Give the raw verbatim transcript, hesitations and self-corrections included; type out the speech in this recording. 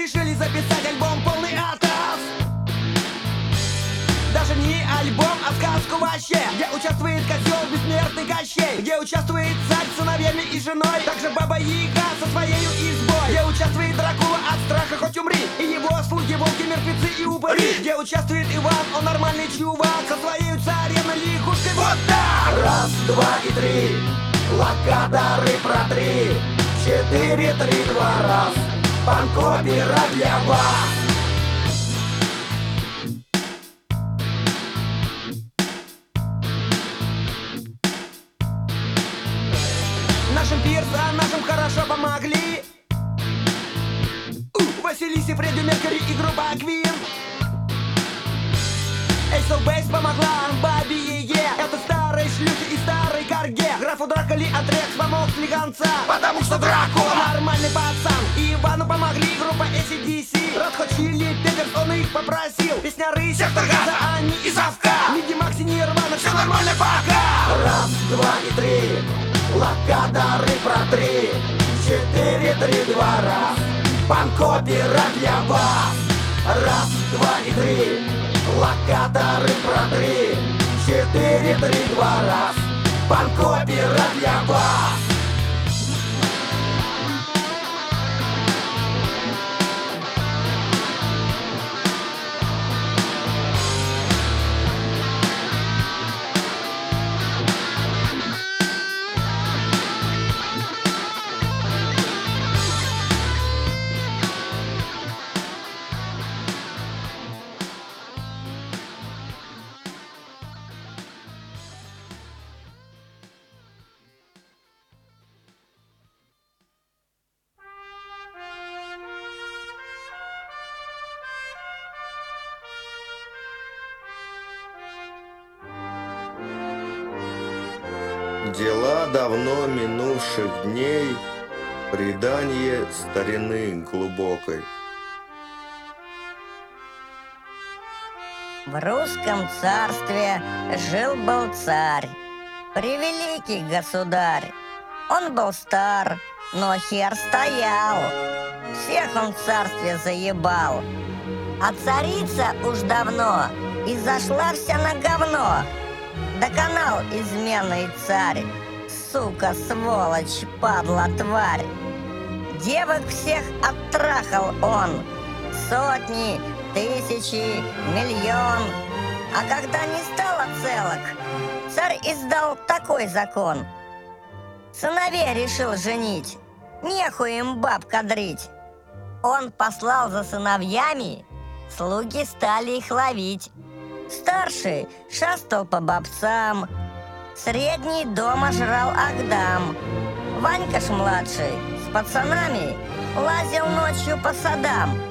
решили записать альбом полный атас. Даже не альбом, а сказку вообще, где участвует козел бессмертный Кощей, где участвует царь с сыновьями и женой, также Баба Яга со своей избой, где участвует Дракула от страха хоть умри, и его слуги, волки, мертвецы и упыри, где участвует Иван, он нормальный чувак, со своей царевной лягушкой. Вот так! Раз, два и три, локаторы протри, четыре, три, два, раз, панк-опера для вас. Нашим персонажам хорошо помогли У, Василисе, Фредди Меркьюри и группа Квин. Эйс оф Бейс помогла Бабе Яге, это старые шлюхи и старый Карге. Графу Дракули Антрекс помог слегонца, Потому что Дракула нормальный пацан. И Ивану помогли группа эй си ди си, Red Hot Chili Peppers, он их попросил. Песня Рысь, Сектор Газа, Ани и Совка, Миди Макси, Нирвана, все нормально пока. Раз, два и три, локаторы протри, четыре, три, два, раз, панк-опера для вас. Раз, два и три, локаторы протри, четыре, три, два, раз, панк-опера для вас. Дела давно минувших дней, предание старины глубокой. В русском царстве жил-был царь, превеликий государь. Он был стар, но хер стоял, всех он в царстве заебал. А царица уж давно и зашла вся на говно. Доконал изменный царь, сука, сволочь, падла, тварь. Девок всех оттрахал он, сотни, тысячи, миллион. А когда не стало целок, царь издал такой закон: сыновей решил женить, нехуй им баб кадрить. Он послал за сыновьями, слуги стали их ловить. Старший шастал по бабцам, средний дома жрал агдам. Ванька ж младший с пацанами лазил ночью по садам.